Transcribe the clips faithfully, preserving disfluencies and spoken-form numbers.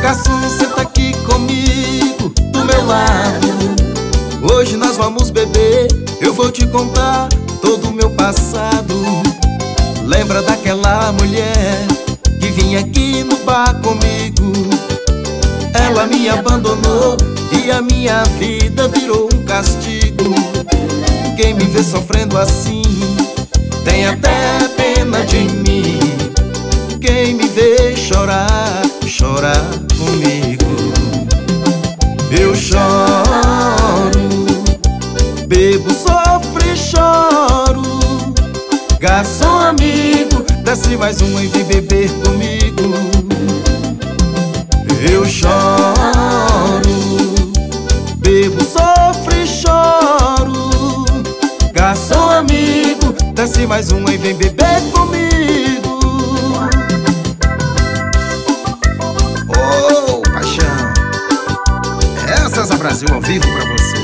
Garçom, senta aqui comigo, do meu lado. Hoje nós vamos beber, eu vou te contar todo o meu passado. Lembra daquela mulher que vinha aqui no bar comigo? Ela me abandonou e a minha vida virou um castigo. Quem me vê sofrendo assim tem até pena de mim. Quem me vê chorar, chora comigo. Eu choro, bebo, sofro e choro. Garçom amigo, desce mais uma e vem beber comigo. Eu choro, bebo, sofro e choro. Garçom amigo, desce mais uma e vem beber comigo. Ô, oh, paixão, é César Brasil ao vivo pra você.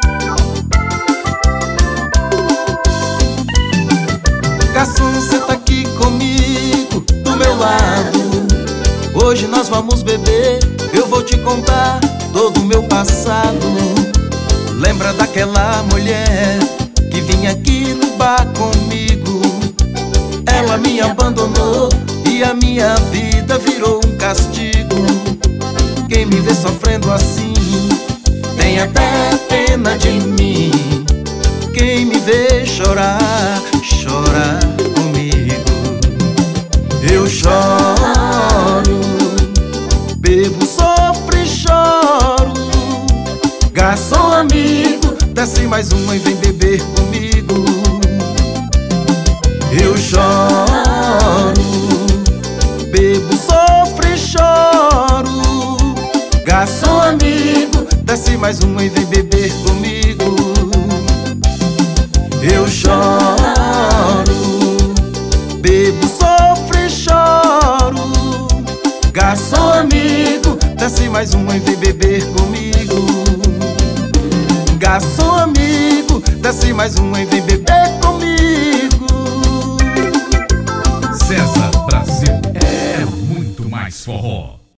Garçom, senta aqui comigo, do meu lado. Hoje nós vamos beber, eu vou te contar todo o meu passado. Lembra daquela mulher que vinha aqui no bar comigo? Ela me abandonou e a minha vida virou um castigo. Quem me vê sofrendo assim tem até pena de mim. Quem me vê chorar, chora comigo. Eu choro, bebo, sofro e choro. Garçom amigo, desce mais uma e vem beber comigo. Eu choro, bebo, sofro e choro. Garçom amigo, desce mais uma e vem beber comigo. Eu choro, bebo, sofro e choro. Garçom amigo, desce mais uma e vem beber comigo. Garçom amigo, desce mais uma e vem beber comigo. César Brasil é muito mais forró.